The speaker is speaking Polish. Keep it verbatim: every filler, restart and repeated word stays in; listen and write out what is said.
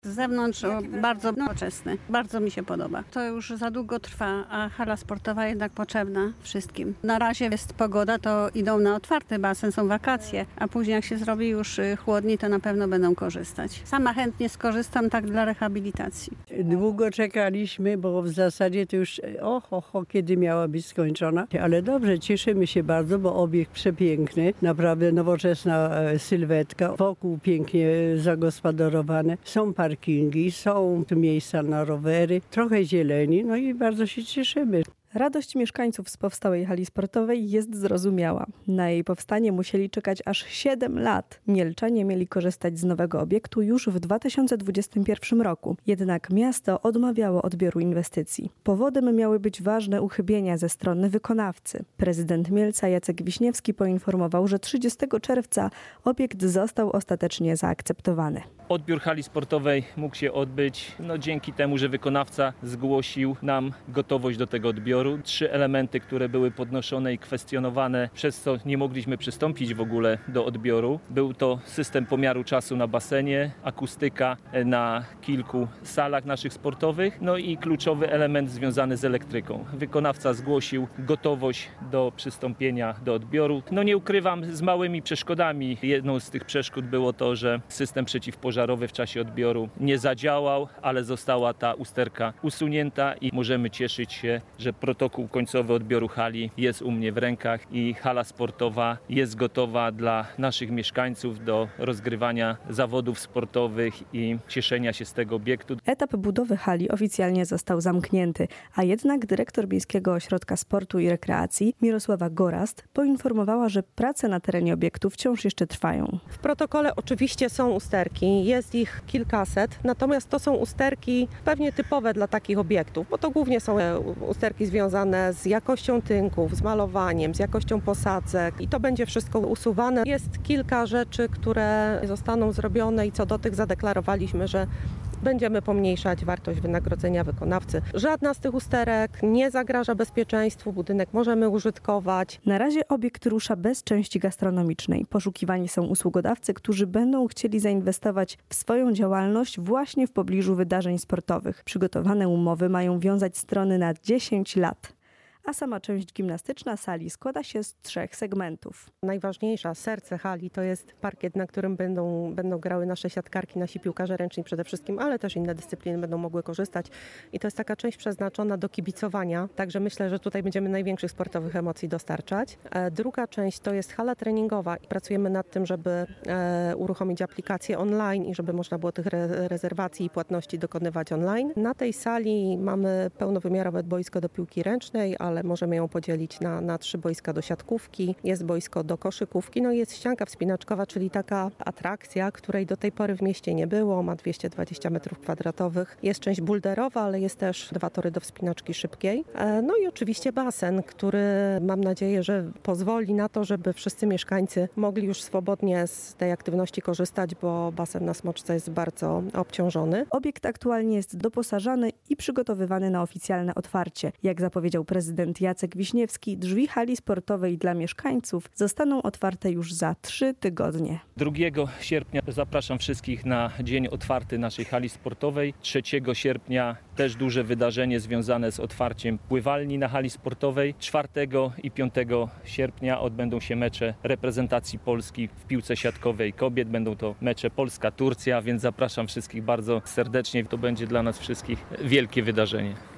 Z zewnątrz o, bardzo nowoczesny, bardzo mi się podoba. To już za długo trwa, a hala sportowa jednak potrzebna wszystkim. Na razie jest pogoda, to idą na otwarty basen, są wakacje, a później jak się zrobi już chłodniej, to na pewno będą korzystać. Sama chętnie skorzystam tak dla rehabilitacji. Długo czekaliśmy, bo w zasadzie to już oho, ho, kiedy miała być skończona. Ale dobrze, cieszymy się bardzo, bo obiekt przepiękny, naprawdę nowoczesna sylwetka, wokół pięknie zagospodarowane. Są parkingi, są tu miejsca na rowery, trochę zieleni, no i bardzo się cieszymy. Radość mieszkańców z powstałej hali sportowej jest zrozumiała. Na jej powstanie musieli czekać aż siedem lat. Mielczanie mieli korzystać z nowego obiektu już w dwa tysiące dwudziestym pierwszym roku. Jednak miasto odmawiało odbioru inwestycji. Powodem miały być ważne uchybienia ze strony wykonawcy. Prezydent Mielca Jacek Wiśniewski poinformował, że trzydziestego czerwca obiekt został ostatecznie zaakceptowany. Odbiór hali sportowej mógł się odbyć no, dzięki temu, że wykonawca zgłosił nam gotowość do tego odbioru. Trzy elementy, które były podnoszone i kwestionowane, przez co nie mogliśmy przystąpić w ogóle do odbioru. Był to system pomiaru czasu na basenie, akustyka na kilku salach naszych sportowych, no i kluczowy element związany z elektryką. Wykonawca zgłosił gotowość do przystąpienia do odbioru. No nie ukrywam, z małymi przeszkodami. Jedną z tych przeszkód było to, że system przeciwpożarowy w czasie odbioru nie zadziałał, ale została ta usterka usunięta i możemy cieszyć się, że protokół końcowy odbioru hali jest u mnie w rękach i hala sportowa jest gotowa dla naszych mieszkańców do rozgrywania zawodów sportowych i cieszenia się z tego obiektu. Etap budowy hali oficjalnie został zamknięty, a jednak dyrektor Miejskiego Ośrodka Sportu i Rekreacji Mirosława Gorast poinformowała, że prace na terenie obiektu wciąż jeszcze trwają. W protokole oczywiście są usterki, jest ich kilkaset, natomiast to są usterki pewnie typowe dla takich obiektów, bo to głównie są usterki związane z jakością tynków, z malowaniem, z jakością posadzek i to będzie wszystko usuwane. Jest kilka rzeczy, które zostaną zrobione i co do tych zadeklarowaliśmy, że będziemy pomniejszać wartość wynagrodzenia wykonawcy. Żadna z tych usterek nie zagraża bezpieczeństwu, budynek możemy użytkować. Na razie obiekt rusza bez części gastronomicznej. Poszukiwani są usługodawcy, którzy będą chcieli zainwestować w swoją działalność właśnie w pobliżu wydarzeń sportowych. Przygotowane umowy mają wiązać strony na dziesięć lat. A sama część gimnastyczna sali składa się z trzech segmentów. Najważniejsza, serce hali, to jest parkiet, na którym będą, będą grały nasze siatkarki, nasi piłkarze ręczni przede wszystkim, ale też inne dyscypliny będą mogły korzystać. I to jest taka część przeznaczona do kibicowania, także myślę, że tutaj będziemy największych sportowych emocji dostarczać. E, druga część to jest hala treningowa i pracujemy nad tym, żeby e, uruchomić aplikację online i żeby można było tych re- rezerwacji i płatności dokonywać online. Na tej sali mamy pełnowymiarowe boisko do piłki ręcznej, ale możemy ją podzielić na, na trzy boiska do siatkówki, jest boisko do koszykówki, no i jest ścianka wspinaczkowa, czyli taka atrakcja, której do tej pory w mieście nie było, ma dwieście dwadzieścia metrów kwadratowych. Jest część bulderowa, ale jest też dwa tory do wspinaczki szybkiej. No i oczywiście basen, który mam nadzieję, że pozwoli na to, żeby wszyscy mieszkańcy mogli już swobodnie z tej aktywności korzystać, bo basen na Smoczce jest bardzo obciążony. Obiekt aktualnie jest doposażany i przygotowywany na oficjalne otwarcie. Jak zapowiedział prezydent Jacek Wiśniewski, drzwi hali sportowej dla mieszkańców zostaną otwarte już za trzy tygodnie. drugiego sierpnia zapraszam wszystkich na dzień otwarty naszej hali sportowej. trzeciego sierpnia też duże wydarzenie związane z otwarciem pływalni na hali sportowej. czwartego i piątego sierpnia odbędą się mecze reprezentacji Polski w piłce siatkowej kobiet. Będą to mecze Polska-Turcja, więc zapraszam wszystkich bardzo serdecznie. To będzie dla nas wszystkich wielkie wydarzenie.